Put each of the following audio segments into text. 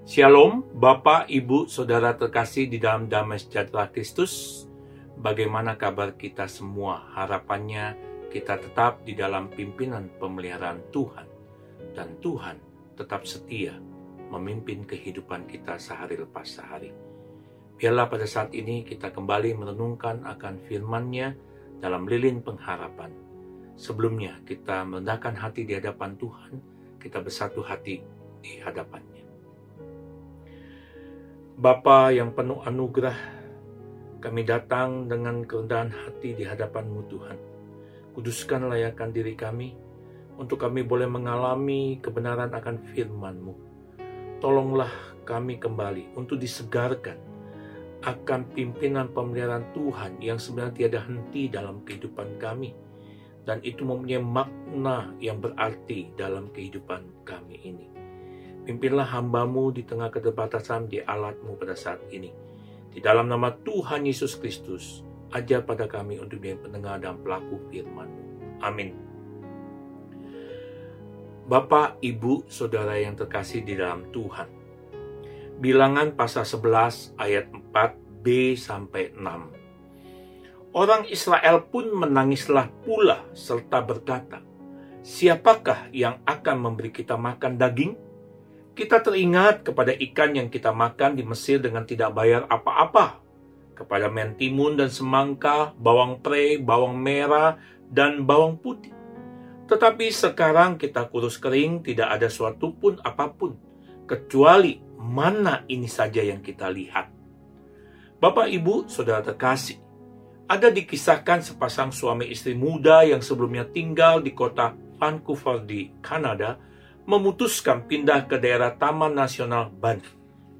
Shalom, Bapak, Ibu, Saudara terkasih di dalam damai sejahtera Kristus. Bagaimana kabar kita semua? Harapannya kita tetap di dalam pimpinan pemeliharaan Tuhan. Dan Tuhan tetap setia memimpin kehidupan kita sehari lepas sehari. Biarlah pada saat ini kita kembali merenungkan akan firman-Nya dalam lilin pengharapan. Sebelumnya kita merendahkan hati di hadapan Tuhan, kita bersatu hati di hadapan-Nya. Bapa yang penuh anugerah, kami datang dengan kerendahan hati di hadapan-Mu Tuhan. Kuduskan layakan diri kami, untuk kami boleh mengalami kebenaran akan firman-Mu. Tolonglah kami kembali untuk disegarkan akan pimpinan pemeliharaan Tuhan yang sebenarnya tiada henti dalam kehidupan kami. Dan itu mempunyai makna yang berarti dalam kehidupan kami ini. Pimpinlah hamba-Mu di tengah keterbatasan di alat-Mu pada saat ini. Di dalam nama Tuhan Yesus Kristus, ajar pada kami untuk menjadi pendengar dan pelaku firman-Mu. Amin. Bapak, Ibu, Saudara yang terkasih di dalam Tuhan. Bilangan pasal 11 ayat 4b sampai 6. Orang Israel pun menangislah pula serta berkata, "Siapakah yang akan memberi kita makan daging? Kita teringat kepada ikan yang kita makan di Mesir dengan tidak bayar apa-apa, kepada mentimun dan semangka, bawang pre, bawang merah, dan bawang putih. Tetapi sekarang kita kurus kering, tidak ada suatu pun apapun, kecuali mana ini saja yang kita lihat." Bapak, Ibu, Saudara terkasih, ada dikisahkan sepasang suami istri muda yang sebelumnya tinggal di kota Vancouver di Kanada, memutuskan pindah ke daerah Taman Nasional Banff.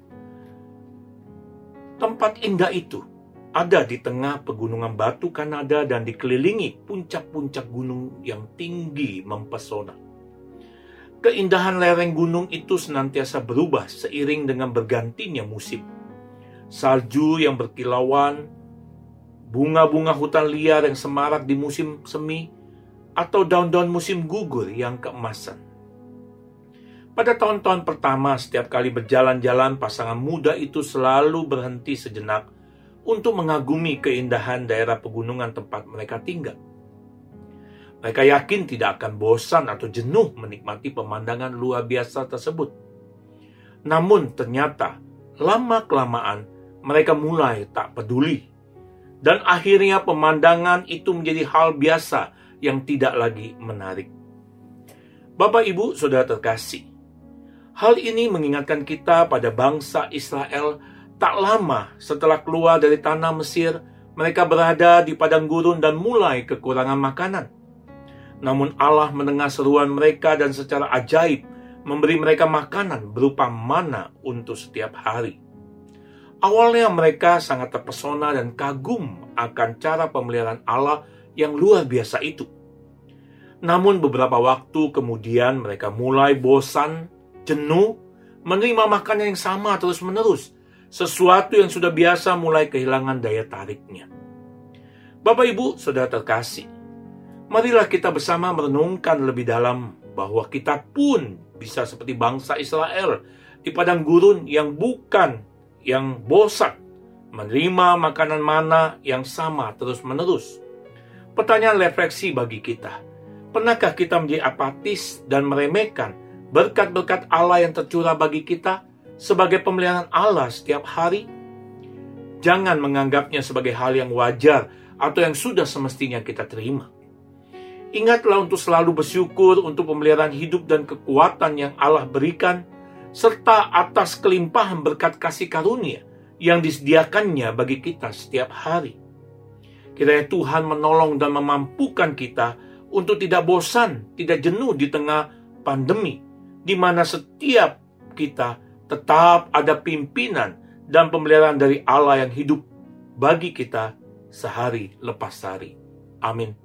Tempat indah itu ada di tengah pegunungan batu Kanada dan dikelilingi puncak-puncak gunung yang tinggi mempesona. Keindahan lereng gunung itu senantiasa berubah seiring dengan bergantinya musim. Salju yang berkilauan, bunga-bunga hutan liar yang semarak di musim semi, atau daun-daun musim gugur yang keemasan. Pada tahun-tahun pertama, setiap kali berjalan-jalan, pasangan muda itu selalu berhenti sejenak untuk mengagumi keindahan daerah pegunungan tempat mereka tinggal. Mereka yakin tidak akan bosan atau jenuh menikmati pemandangan luar biasa tersebut. Namun ternyata, lama-kelamaan mereka mulai tak peduli. Dan akhirnya pemandangan itu menjadi hal biasa yang tidak lagi menarik. Bapak, Ibu, Saudara terkasih, hal ini mengingatkan kita pada bangsa Israel. Tak lama setelah keluar dari tanah Mesir, mereka berada di padang gurun dan mulai kekurangan makanan. Namun Allah mendengar seruan mereka dan secara ajaib memberi mereka makanan berupa mana untuk setiap hari. Awalnya mereka sangat terpesona dan kagum akan cara pemeliharaan Allah yang luar biasa itu. Namun beberapa waktu kemudian mereka mulai bosan, jenuh, menerima makanan yang sama terus-menerus. Sesuatu yang sudah biasa mulai kehilangan daya tariknya. Bapak, Ibu, Saudara terkasih, marilah kita bersama merenungkan lebih dalam bahwa kita pun bisa seperti bangsa Israel di padang gurun yang bosan menerima makanan mana yang sama terus-menerus. Pertanyaan refleksi bagi kita, pernahkah kita menjadi apatis dan meremehkan berkat-berkat Allah yang tercurah bagi kita sebagai pemeliharaan Allah setiap hari? Jangan menganggapnya sebagai hal yang wajar atau yang sudah semestinya kita terima. Ingatlah untuk selalu bersyukur untuk pemeliharaan hidup dan kekuatan yang Allah berikan, serta atas kelimpahan berkat kasih karunia yang disediakannya bagi kita setiap hari. Kiranya Tuhan menolong dan memampukan kita untuk tidak bosan, tidak jenuh di tengah pandemi, di mana setiap kita tetap ada pimpinan dan pemeliharaan dari Allah yang hidup bagi kita sehari lepas hari. Amin.